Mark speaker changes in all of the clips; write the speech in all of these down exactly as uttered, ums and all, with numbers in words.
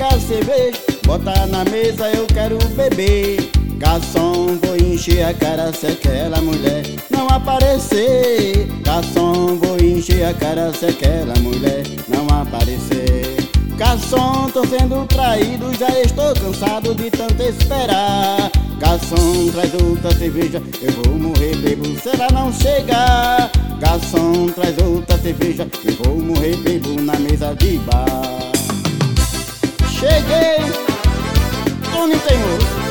Speaker 1: traga cerveja, bota na mesa, eu quero beber. Garçom, vou encher a cara se aquela mulher não aparecer. Garçom, vou encher a cara se aquela mulher não aparecer. Garçom, tô sendo traído, já estou cansado de tanto esperar. Garçom, traz outra cerveja, eu vou morrer bebo se ela não chegar. Garçom, traz outra cerveja, eu vou morrer bebo na mesa de bar. Cheguei, Tony Teimoso.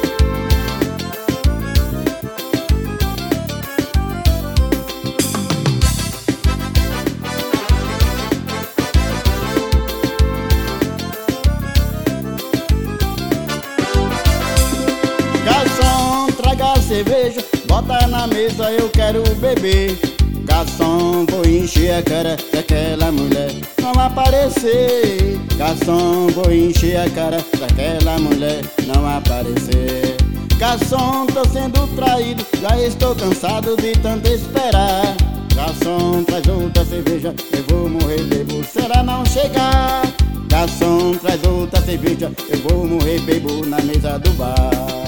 Speaker 1: Garçom, traga cerveja, bota na mesa, eu quero beber. Garçom, vou encher a cara se aquela mulher não aparecer. Garçom, vou encher a cara se aquela mulher não aparecer. Garçom, tô sendo traído, já estou cansado de tanto esperar. Garçom, traz outra cerveja, eu vou morrer bebo se ela não chegar. Garçom, traz outra cerveja, eu vou morrer bebo na mesa do bar.